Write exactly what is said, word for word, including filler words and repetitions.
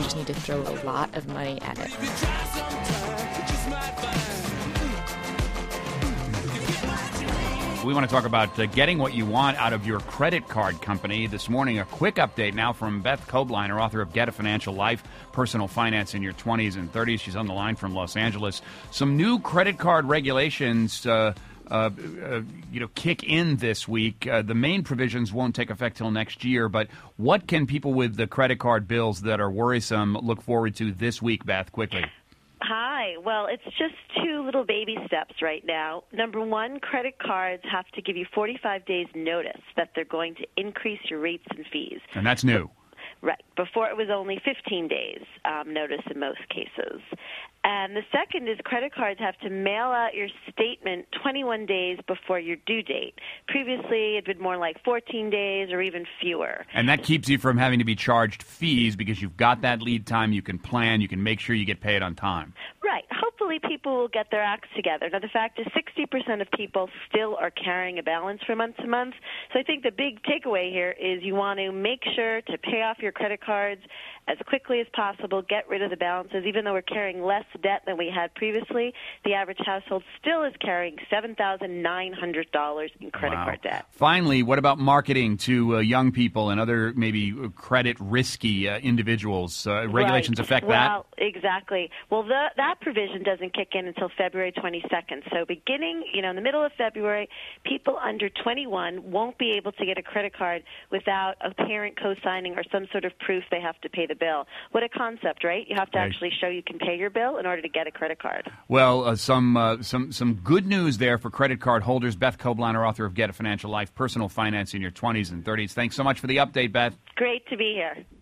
just need to throw a lot of money at it. We want to talk about uh, getting what you want out of your credit card company. This morning, a quick update now from Beth Kobliner, author of Get a Financial Life, Personal Finance in Your twenties and thirties. She's on the line from Los Angeles. Some new credit card regulations uh, uh, uh, you know, kick in this week. Uh, the main provisions won't take effect till next year, but what can people with the credit card bills that are worrisome look forward to this week, Beth, quickly? Hi. Well, it's just two little baby steps right now. Number one, credit cards have to give you forty-five days notice that they're going to increase your rates and fees. And that's new. Right. Before it was only fifteen days um, notice in most cases. And the second is credit cards have to mail out your statement twenty-one days before your due date. Previously, it had been more like fourteen days or even fewer. And that keeps you from having to be charged fees because you've got that lead time, you can plan, you can make sure you get paid on time. Right. Hopefully people will get their acts together. Now, the fact is sixty percent of people still are carrying a balance from month to month. So I think the big takeaway here is you want to make sure to pay off your credit cards as quickly as possible, get rid of the balances. Even though we're carrying less debt than we had previously, the average household still is carrying seven thousand nine hundred dollars in credit Wow. card debt. Finally, what about marketing to uh, young people and other maybe credit-risky uh, individuals? Uh, regulations right. affect well, that? Well, exactly. Well, the, that provision doesn't kick in until February twenty-second. So beginning, you know, in the middle of February, people under twenty-one won't be able to get a credit card without a parent co-signing or some sort of proof they have to pay the bill. What a concept, right? You have to Right. actually show you can pay your bill in order to get a credit card. Well, uh, some uh, some some good news there for credit card holders. Beth Kobliner, author of Get a Financial Life, Personal Finance in Your twenties and thirties. Thanks so much for the update, Beth. Great to be here.